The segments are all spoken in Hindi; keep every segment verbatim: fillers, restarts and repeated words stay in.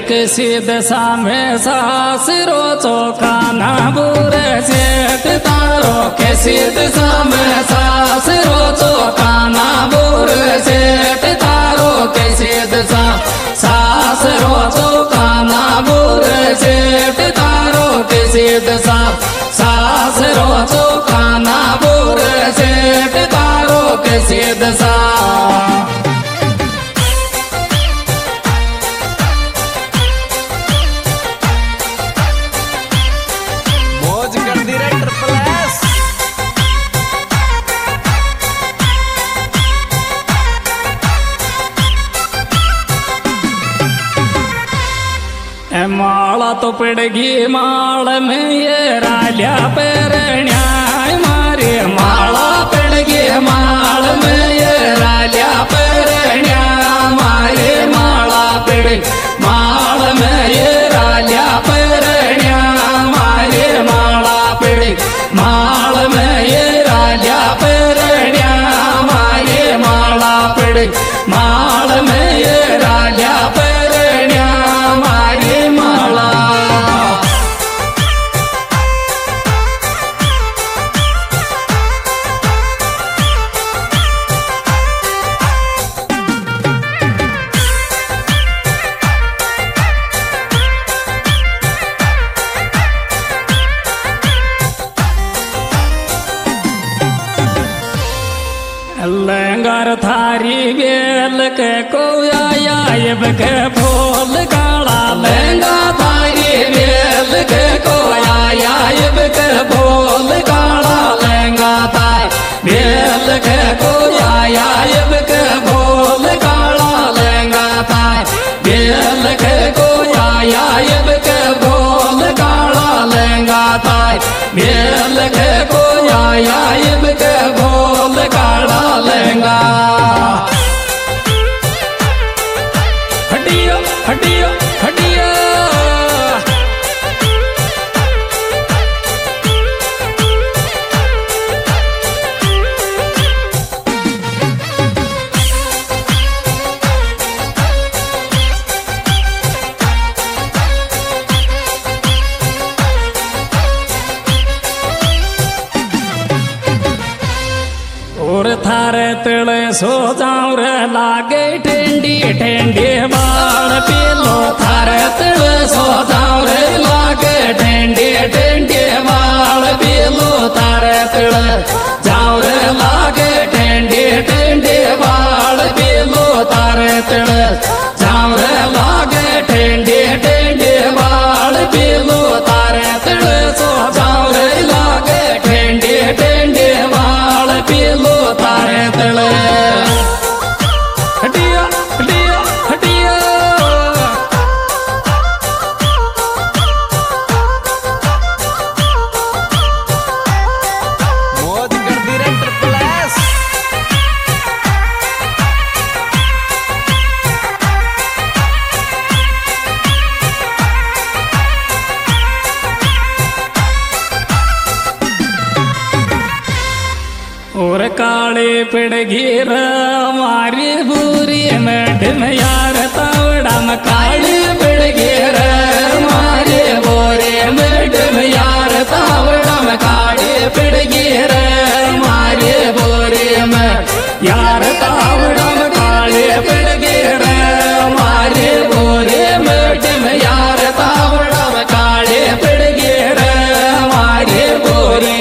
किसी दशा में सासरो चौकाना बुर सेठ तारो किसी दशा में सासरो चौकाना बुर सेठ तारो किसी दशा सासरो चौकाना बुर सेठ तारो किसी दशा सासरो चौकाना बुर सेठ तारो किसी दशा माला तो पड़गी माल में ये रालिया पैरण्या मारे माला पड़गी माल में ये रालिया पैरण्या मारे माला पड़ माल में ये रालिया पैरण्या मारे माला पड़ माल में ये रालिया पैरण्या मारे माला पड़ माल में ये रालिया पैरण्या मारे माला लंगर थारी बेल के कोया के फूल काला लहंगा थारी बेल के कोया के फूल काला लहंगा थारी बेल के कोया के फूल काला लहंगा थारी बेल के कोया के फूल काला लहंगा थारी बेल के कोया के फूल काला लहंगा हटियो हटियो हटियो और थारे तले सो जाऊं रे लागे ठंडी ठंडी बाल पीलो थारे तले सो जाऊं रे लागे ठंडी ठंडी बाल पीलो थारे तले जाऊं रे लागे ठंडी ठंडी बाल पीलो थारे तले जाऊं रे लागे ठंडी ठंडी बाल पीलो थारे तले सो जाऊं रे लागे ठंडी ठंडी बाल पीलो तारे तले हटिया हटिया हटिया मौज कर दी रे ट्रिपल एस और काले पिड़गी मारी बुरी मेढ में यार तावड़ा में काले पिड़गी मारी बोरे मेढ में यार तावड़ा में काले पिड़गी मारी बोरे में यार तावड़ा में काले पिड़गी मारी बोरे मेढ में यार तावड़ा में काले पिड़गी मारी बोरे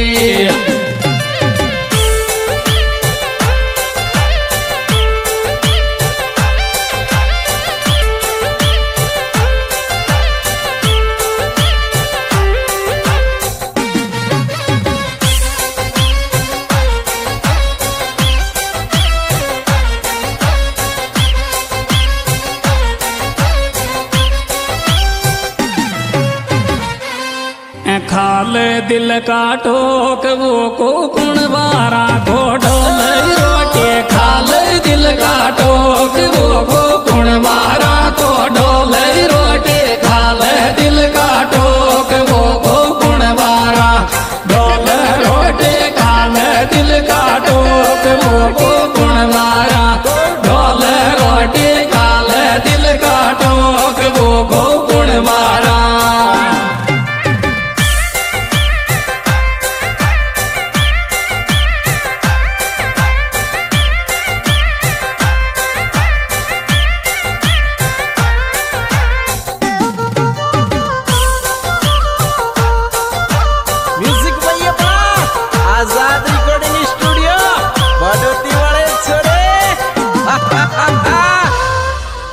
खाल दिल का ठोक वो को कुण बारा को ढोल रोटी खाल दिल का ठोक वो को कुण बारा को ढोल रोटी खाल दिल का ठोक वो को कुण बारा ढोल रोटी खाल दिल का ठोक वो को कुण बारा ढोल रोटी खाल दिल का ठोक वो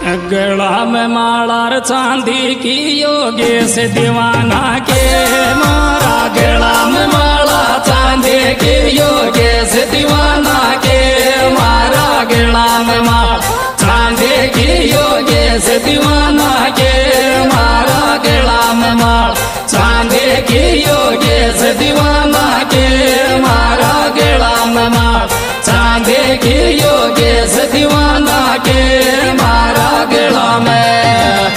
गला में मालार चांदी की योगेश दीवाना के मारा गला में माला चांदी की योगेश दीवाना के मारा गला में माला चांदी की योगेश दीवाना के मारा गला में माला चांदी की योगेश दीवाना के मारा गला में माला चांदी की योगेश दीवाना के मारा गला में।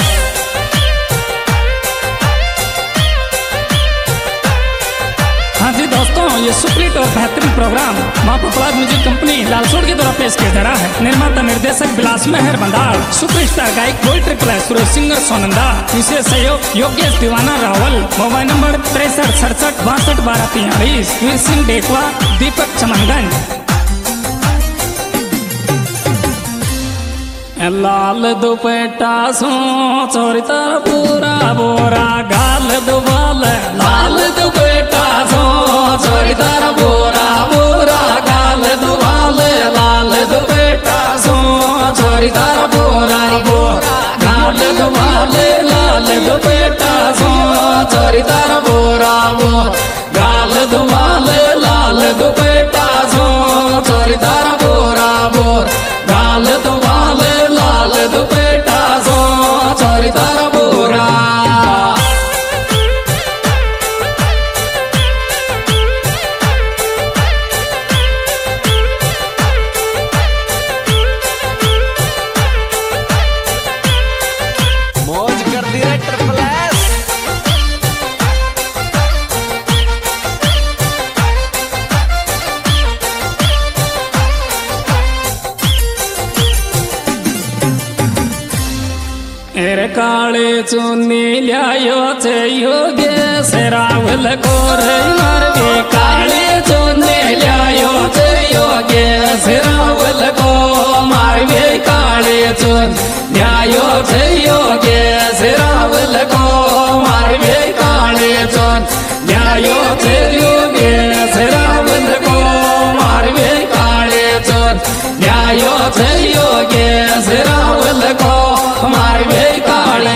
हाँ जी दोस्तों, ये सुपरहिट और बेहतरीन प्रोग्राम माँ पॉपुलर म्यूजिक कंपनी लालसोट के द्वारा पेश किया जा रहा है। निर्माता निर्देशक बिलास मेहर बंदाल, सुपरस्टार गायक गोल्ड ट्रिपल है सुरेश सिंगर सोनंदा, विशेष सहयोग योगेश दीवाना रावल। मोबाइल नंबर तिरसठ सड़सठ बासठ बारह तियालीस। वीर सिंह डेकवा, दीपक चमनगंज। लाल दुपट्टा सो चोरी तर पूरा बोरा गाल दुबाल, लाल दुपट्टा सो चोरी तर बोरा बोरा गाल दुबाल, लाल दुपट्टा सो चोरी तर बोरा बोरा गाल दुबाल, लाल दुपट्टा सो चोरी तर बोरा बोरा गाल दुबाल, लाल दुपट्टा सो चोरी तर बोरा बोरा गाल दुबाल, लाल दुपट्टा सो चोरी तर बोरा। मौज कर दी रे ट्रिपल एस। एरे काले चुन्नी लियायो छे योगेश रावल को रे मारवे, काले चुन्नी लियायो छे योगेश रावल को मारवे, काले चुन्नी लियायो छे योगेश रावल को मारवे, काले चुन्नी लियायो छे योगेश रावल को मारवे, काले चुन्नी लियायो छे योगेश रावल को मारवे काले।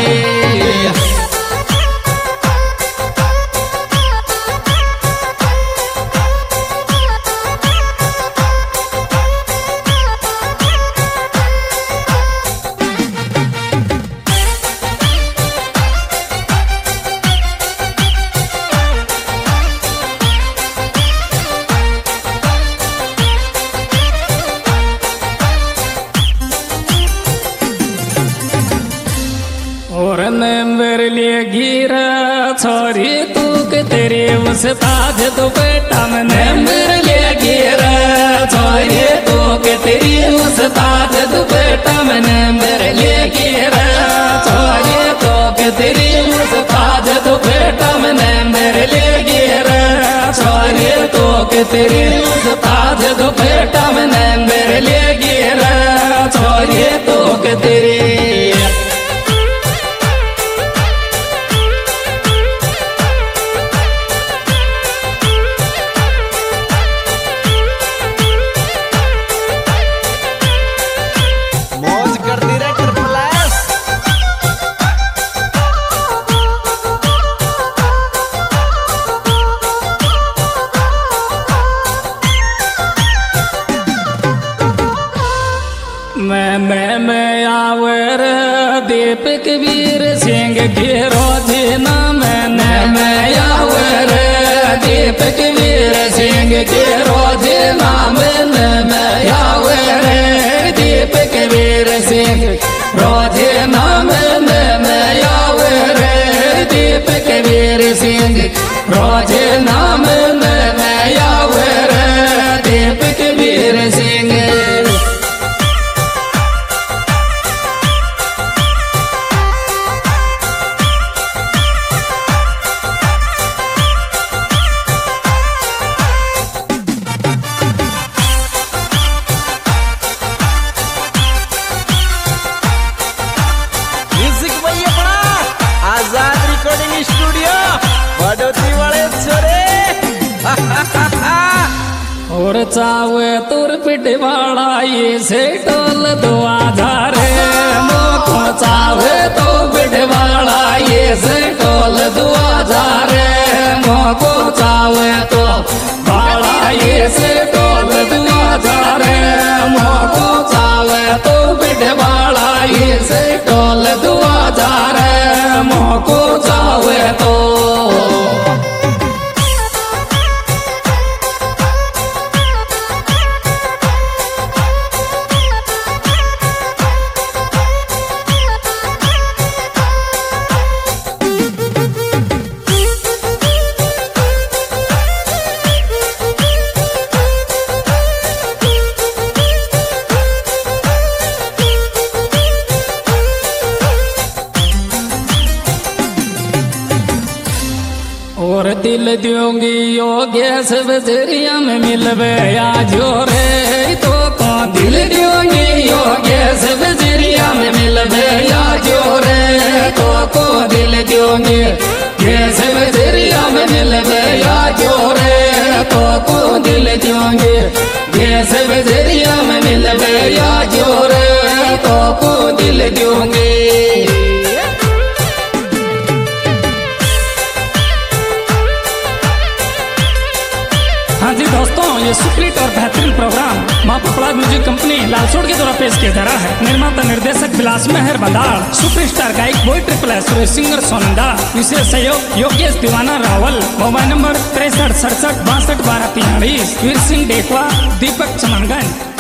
और ने मेरे लिए गिरा छोरी तू के तेरी उस ताज दुपट्टा में, मेरे लिए गिरा छोरी तू के तेरी उस ताज दुपट्टा में, मेरे लिए गिरा छोरी तू के तेरी उस ताज दुपट्टा में, मेरे लिए गिरा छोरी तू के तेरी उस ताज दुपट्टा में, मेरे लिए गिरा छोरी तू के तेरी। मौज कर दी रे ट्रिपल एस। मैं मैं मैं आवर दीपक वीर सिंह के रोजी नाम, मैं मैं आवर दीपक वीर सिंह के रोजी नाम, मैं आवर दीपक वीर सिंह रोजी नाम, मैं आवर दीपक वीर सिंह रोजी नाम, मैं आवर दीपक वीर सिंह। म्यूजिक भाई अपना आजाद रिकॉर्डिंग स्टूडियो बड़ोती वाले छोरे। और चावे तुर पिट वाला ये से टोल दुआ धारे मोको बेटे वाला ये से टोल दुआ जा रे मोको चावे तो वाला ये से टोल दुआ जा रे मोको चावे तो बेटे वाला ये से टोल दुआ जा रे मोको चावे तो और दिल दूंगी यो गैस बजरिया में मिलवे या जोरे तो को दिल दूंगी यो गैस बजरिया में मिलवे या जोरे तो को दिल दूंगी गैस बजरिया में मिलवे या जोरे तो को दिल दूंगी गैस बजरिया में मिलवे या जोरे तो को दिल दूंगी। हाँ जी दोस्तों, ये सुपरहिट और बेहतरीन प्रोग्राम माँ पपड़ा म्यूजिक कंपनी लालसोट के द्वारा पेश किया जा रहा है। निर्माता निर्देशक विलास मेहर बदाड़, सुपरस्टार गायक boy triple S, singer Sonanda, विशेष सहयोग योगेश दीवाना रावल। मोबाइल नंबर तिरसठ सड़सठ बासठ बारह तिहाड़ीस। वीर सिंह डेकवा, दीपक चमनगंज।